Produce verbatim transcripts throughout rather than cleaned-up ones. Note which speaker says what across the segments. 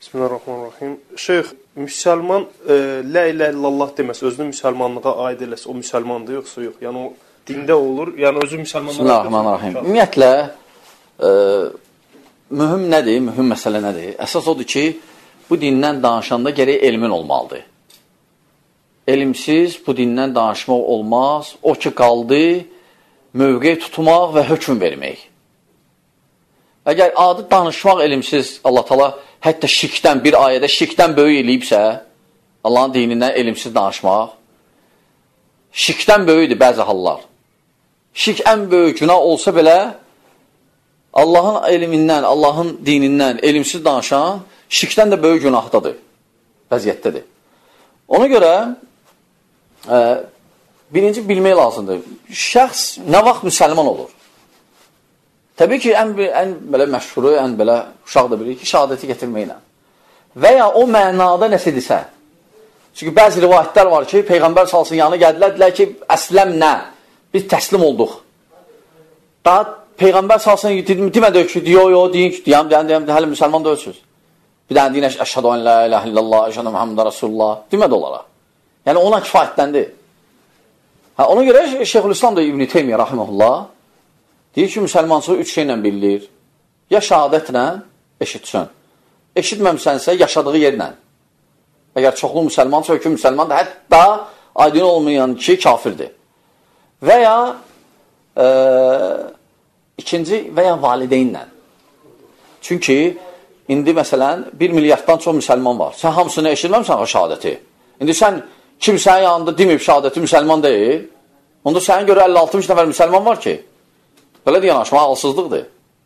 Speaker 1: Bismillahirrahmanirrahim. Şeyx, müsəlman e, la ilahe illallah deməsə, özünü müsəlmanlığa aid eləsə, o müsəlmandır yoxsa yox? Yəni o dində olur, yəni özü müsəlmanlığa
Speaker 2: Bismillahirrahmanirrahim. Ümumiyyətlə, e, mühüm nədir, mühüm məsələ nədir? Əsas odur ki, bu dindən danışanda gərək elmin olmalıdır. Elmsiz bu dindən danışmaq olmaz. O ki, qaldı mövqe tutmaq və hökm vermək. Əgər adi danışmaq elmsiz, Allah Taala hətta şirkdən, bir ayədə şirkdən böyük eləyibsə, Allahın dinindən elmsiz danışmaq, şirkdən böyükdür bəzi hallar. Şirk ən böyük günah olsa belə, Allahın elmindən, Allahın dinindən elmsiz danışan, şirkdən də böyük günahdadır, vəziyyətdədir. Ona görə, e, birinci bilmək lazımdır, şəxs nə vaxt müsəlman olur? Təbii ki, ən, ən belə məşhuru, ən belə uşaq da bilir ki, şəhadəti getirməklə. Və ya o mənada nəsə desə. Çünki bəzi rivayətlər var ki, Peyğəmbər salsın yanına gəldilər, dedilər ki, əsləm nə? Biz təslim olduq. Daha Peyğəmbər salsın demədik ki, diyor, yo, deyin ki, deyəm, deyəm, deyəm, hələ müsəlman da ölsünüz. Bir dənə deyin, əşhədu ən la ilahe illallah, əşhədu Muhammedə Rasulullah, demədi onlara. Yəni, ona kifayətləndi. Hə, ona görə Şeyxülislam da İbn-i Teymiyyə, rahiməhullah, deyir ki, müsəlmançılıq üç şeylə bilinir. Ya şəhadətlə eşitsin. Eşitməmsənsə yaşadığı yerlə. Əgər çoxlu müsəlmansa, höküm müsəlmandır, hətta aydın olmayan ki, kafirdir. Və ya e, ikinci və ya valideynlə. Çünki indi məsələn bir milyarddan çox müsəlman var. Sən hamısını eşitməmsən o şəhadəti. İndi sən kimsənin yanında deməyib şəhadəti müsəlman deyil. Onda sənin görə əlli altmış nəfər müsəlman var ki, belə də yanaşma ağılsızlıqdır.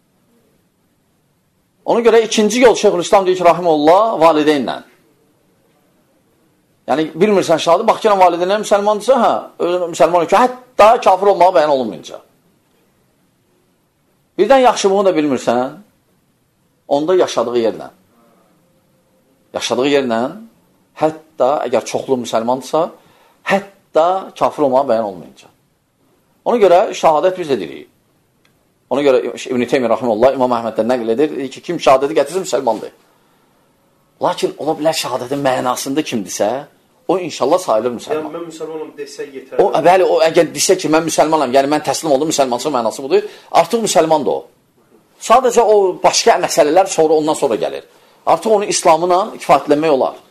Speaker 2: Ona görə ikinci yol Şeyxülislam deyir ki, rahimullah, valideynlə. Yəni, bilmirsən şahadı, bax ki, valideynlə müsəlmandırsa, hə, müsəlman ki, hətta kafir olmağa bəyan olunmayınca. Birdən yaxşılığını da bilmirsən, onda yaşadığı yerlə. Yaşadığı yerlə, hətta, əgər çoxlu müsəlmandırsa, hətta kafir olmağa bəyan olmayınca. Ona görə şahadət biz edirik. Ona görə İbn-i Teymiyyə rahimehullah İmam Əhməddən nəql edir, ki, kim şəhadəti gətirsin müsəlmandır. Lakin ola bilər şəhadətin mənasında kimdirsə, o inşallah sayılır müsəlman.
Speaker 1: Yəni, mən müsəlmanım desə yetər.
Speaker 2: O, bəli, o əgər desə ki, mən müsəlmanam, yəni mən təslim oldum, müsəlmansın mənası budur, artıq müsəlmandır o. Sadəcə o başqa məsələlər sonra ondan sonra gəlir. Artıq onu İslamla kifayətlənmək olar.